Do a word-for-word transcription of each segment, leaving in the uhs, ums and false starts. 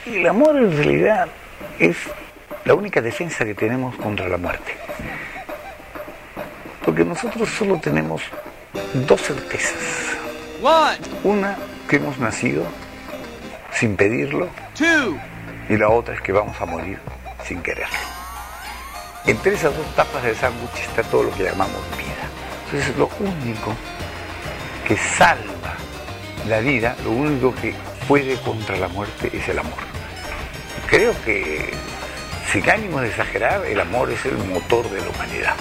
el amor en realidad es la única defensa que tenemos contra la muerte. Porque nosotros solo tenemos dos certezas. Una, que hemos nacido sin pedirlo. Y la otra es que vamos a morir sin quererlo. Entre esas dos tapas del sándwich está todo lo que llamamos vida. Entonces lo único que salva la vida, lo único que puede contra la muerte es el amor. Creo que, sin ánimo de exagerar, el amor es el motor de la humanidad.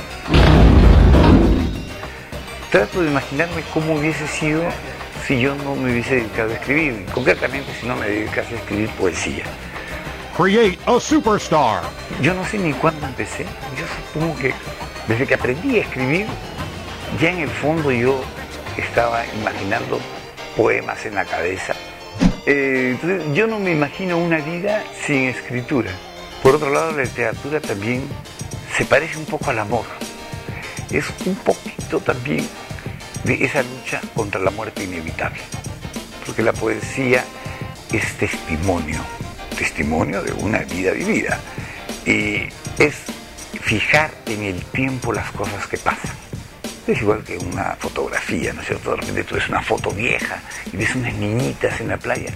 Trato de imaginarme cómo hubiese sido si yo no me hubiese dedicado a escribir, concretamente si no me dedicase a escribir poesía. Create a superstar. Yo no sé ni cuándo empecé, yo supongo que desde que aprendí a escribir, ya en el fondo yo estaba imaginando poemas en la cabeza. Eh, entonces yo no me imagino una vida sin escritura. Por otro lado, la literatura también se parece un poco al amor. Es un poquito también de esa lucha contra la muerte inevitable. Porque la poesía es testimonio, testimonio de una vida vivida. Y es fijar en el tiempo las cosas que pasan. Es igual que una fotografía, ¿no es cierto? De repente tú ves una foto vieja y ves unas niñitas en la playa.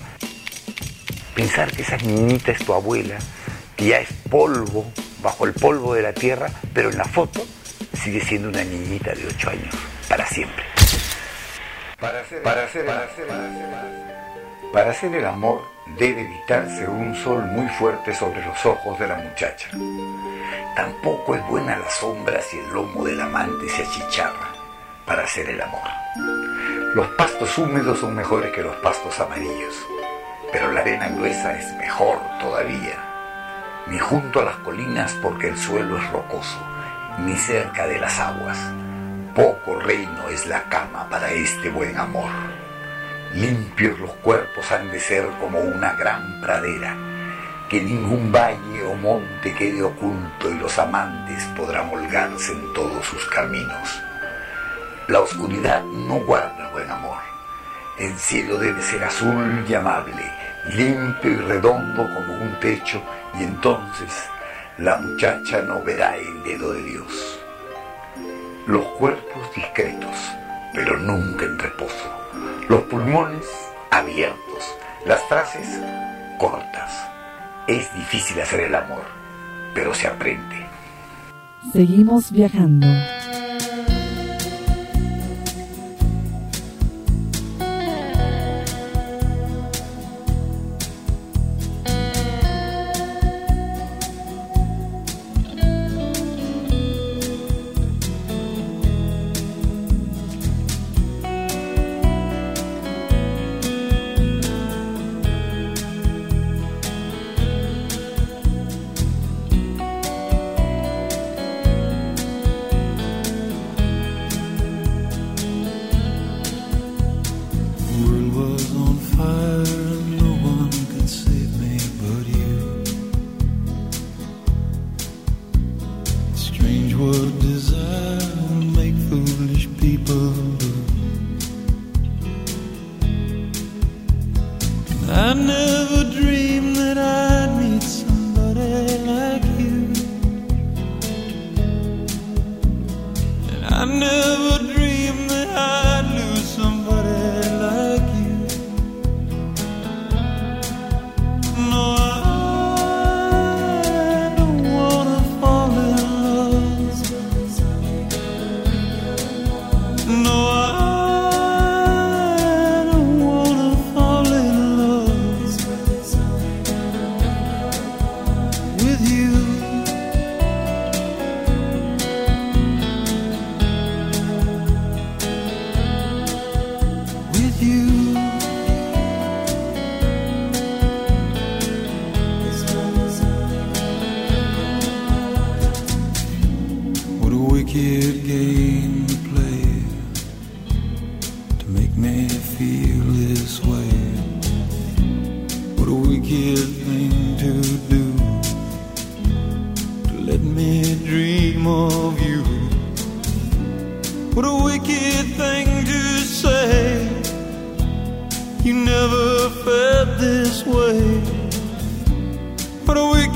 Pensar que esa niñita es tu abuela, que ya es polvo, bajo el polvo de la tierra, pero en la foto sigue siendo una niñita de ocho años, para siempre. Para hacer, para hacer, para hacer, para hacer, para hacer el amor debe evitarse un sol muy fuerte sobre los ojos de la muchacha. Tampoco es buena la sombra si el lomo del amante se achicharra para hacer el amor. Los pastos húmedos son mejores que los pastos amarillos, pero la arena gruesa es mejor todavía. Ni junto a las colinas porque el suelo es rocoso, ni cerca de las aguas. Poco reino es la cama para este buen amor. Limpios los cuerpos han de ser como una gran pradera, que ningún valle o monte quede oculto y los amantes podrán holgarse en todos sus caminos. La oscuridad no guarda buen amor. El cielo debe ser azul y amable, limpio y redondo como un techo, y entonces la muchacha no verá el dedo de Dios. Los cuerpos discretos, pero nunca en reposo. Los pulmones abiertos, las frases cortas. Es difícil hacer el amor, pero se aprende. Seguimos viajando.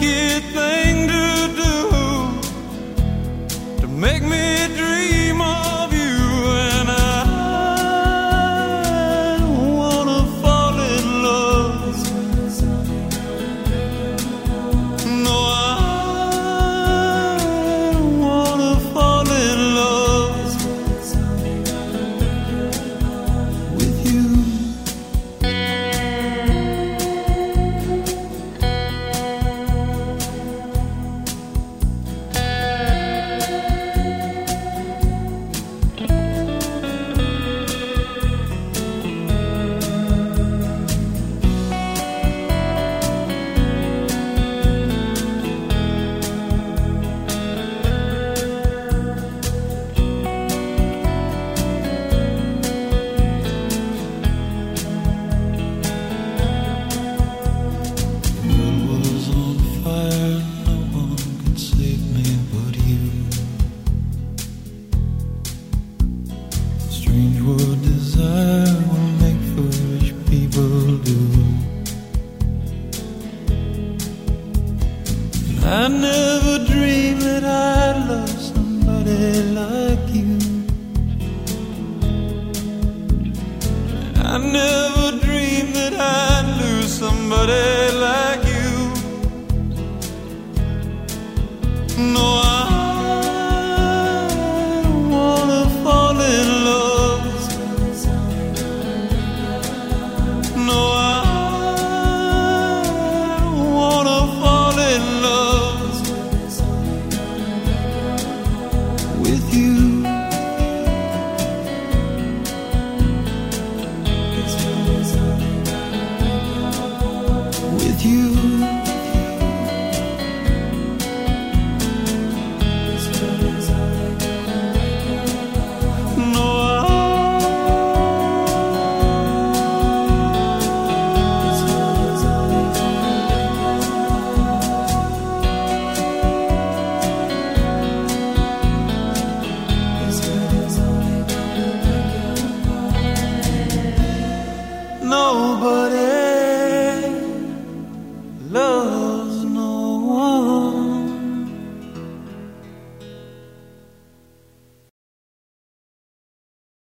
wicked thing to do, to make me dream of you, and I don't wanna fall in love. No, I don't wanna fall in love with you. I never dreamed that I'd love somebody like you. I never dreamed that I'd lose somebody like you. No, I don't wanna fall in love. No, I don't wanna fall in love with you. With you.